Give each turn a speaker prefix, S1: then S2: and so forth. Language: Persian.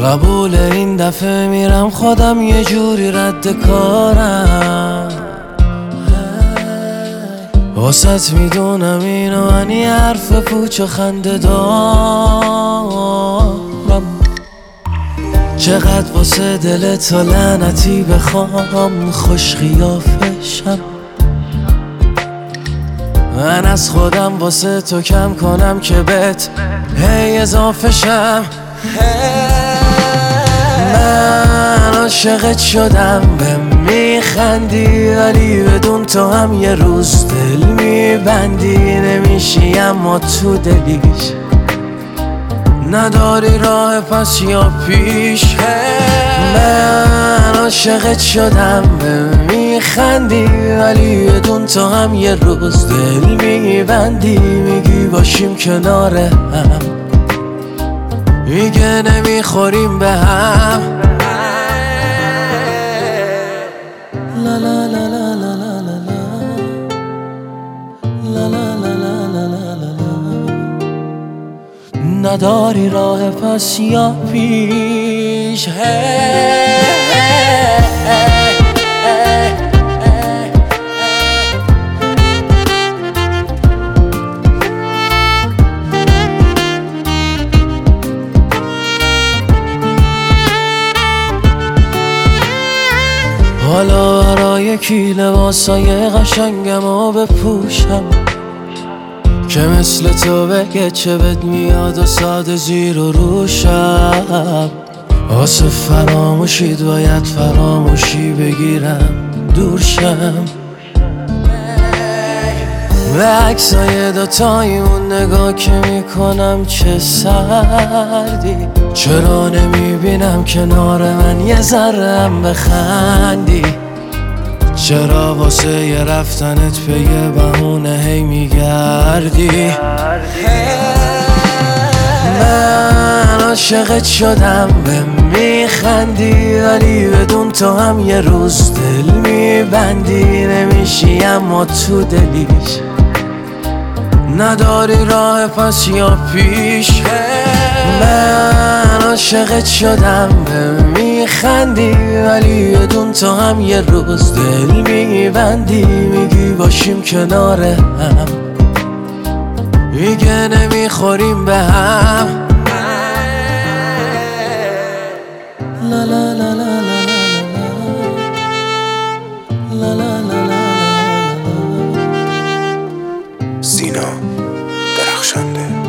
S1: قبول این دفعه میرم خودم یه جوری رد کارم. واسط میدونم اینو من یه حرف پوچ و خنده دارم. چقدر واسه دل تا لعنتی بخوام خوش قیافشم. من از خودم واسه تو کم کنم که بهت هی اضافه شم. من عاشقت شدم به میخندی، ولی بدون تو هم یه روز دل میبندی. نمیشی اما تو دلیش نداری راه پس یا پیش. من عاشقت شدم به میخندی، ولی بدون تو هم یه روز دل میبندی. میگی باشیم کنار هم، میگه نمیخوریم به هم. لا لا لا لا لا لا لا لا لا لا لا. نداری راه پس یا پیش. حالا برای کی لباسای قشنگمو بپوشم که مثل تو بگه چه بد میاد و ساده زیر و روشم. واسه فراموشید باید فراموشی بگیرم دورشم. به عکسای دوتایمون نگاه که میکنم چه سردی. چرا نمیبینم کنار من یه ذره‌ام بخندی؟ چرا واسه یه رفتنت به یه بهونه هی میگردی؟ من عاشقت شدم به میخندی، ولی بدون تو هم یه روز دل میبندی. نمیشی اما تو دلیش نداری راه پس یا پیش. من عاشقت شدم به میخندی، ولی بدون تو هم یه روز دل میبندی. میگی باشیم کنار هم، میگه نمیخوریم به هم. لا لا لا لا لا لا لا.
S2: سینا درخشنده.